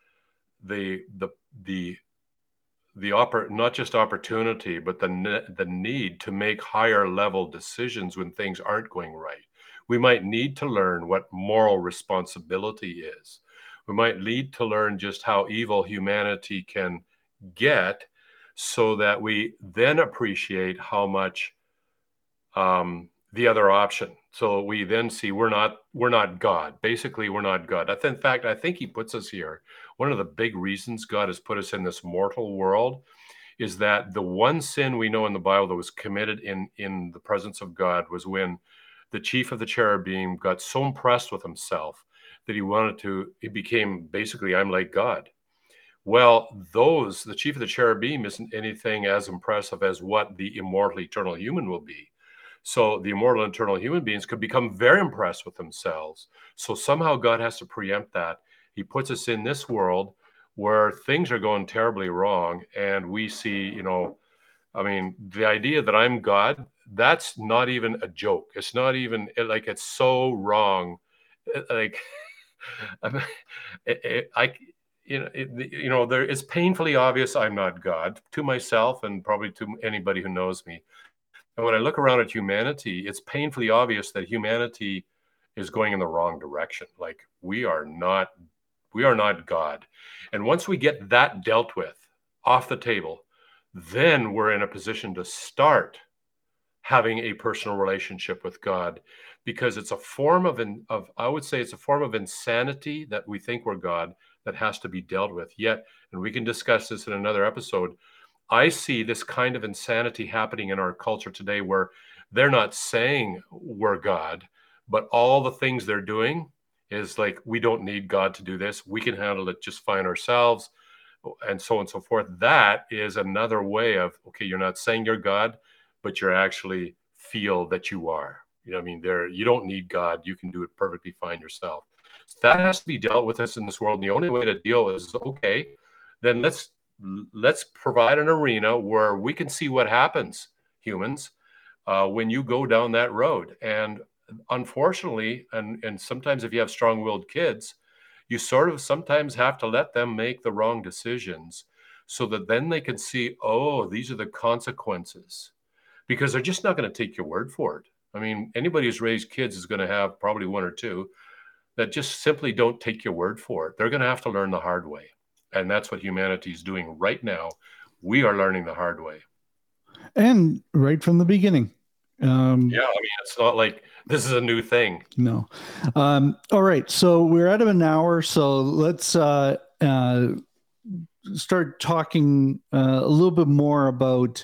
not just opportunity, but the need to make higher level decisions when things aren't going right. We might need to learn what moral responsibility is. We might need to learn just how evil humanity can get, so that we then appreciate how much the other option. So we then see we're not God. Basically, we're not God. In fact, I think he puts us here. One of the big reasons God has put us in this mortal world is that the one sin we know in the Bible that was committed in the presence of God was when the chief of the cherubim got so impressed with himself that he became basically, I'm like God. Well, the chief of the cherubim isn't anything as impressive as what the immortal eternal human will be. So the immortal eternal human beings could become very impressed with themselves. So somehow God has to preempt that. He puts us in this world where things are going terribly wrong, and we see, the idea that I'm God, that's not even a joke. It's not even like, it's so wrong. Like, it's painfully obvious I'm not God to myself and probably to anybody who knows me. And when I look around at humanity, it's painfully obvious that humanity is going in the wrong direction. Like, we are not God. And once we get that dealt with off the table, then we're in a position to start having a personal relationship with God, because it's a form I would say it's a form of insanity that we think we're God that has to be dealt with. Yet, and we can discuss this in another episode, I see this kind of insanity happening in our culture today, where they're not saying we're God, but all the things they're doing is like, we don't need God to do this. We can handle it just fine ourselves, and so on and so forth. That is another way of, okay, you're not saying you're God, but you're actually feel that you are. You don't need God. You can do it perfectly fine yourself. That has to be dealt with us in this world. And the only way to deal is, okay, then let's provide an arena where we can see what happens, humans, when you go down that road. And unfortunately, and sometimes if you have strong-willed kids, you sort of sometimes have to let them make the wrong decisions so that then they can see, oh, these are the consequences, because they're just not going to take your word for it. I mean, anybody who's raised kids is going to have probably one or two that just simply don't take your word for it. They're going to have to learn the hard way. And that's what humanity is doing right now. We are learning the hard way. And right from the beginning. Yeah, I mean, it's not like this is a new thing. No. All right. So we're out of an hour. So let's start talking a little bit more about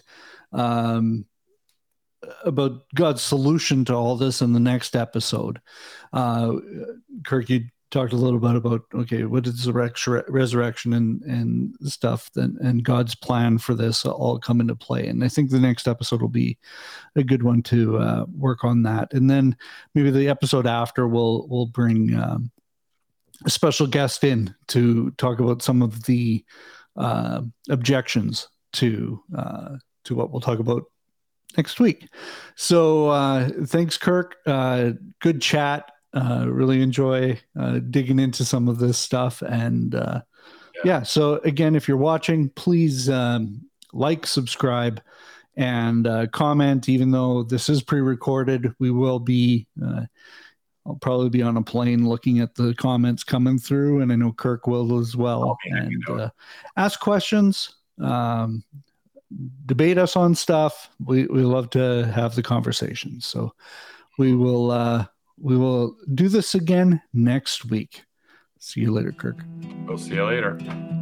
God's solution to all this in the next episode. Kirk, you talked a little bit about, okay, what is the resurrection and stuff, and God's plan for this all come into play. And I think the next episode will be a good one to work on that. And then maybe the episode after we'll bring a special guest in to talk about some of the objections to what we'll talk about next week. So thanks, Kirk. Good chat. Really enjoy digging into some of this stuff. And yeah, so again, if you're watching, please like, subscribe, and comment. Even though this is pre-recorded, we will be I'll probably be on a plane looking at the comments coming through, and I know Kirk will as well. And ask questions, debate us on stuff. We love to have the conversation. So we will do this again next week. See you later, Kirk. We'll see you later.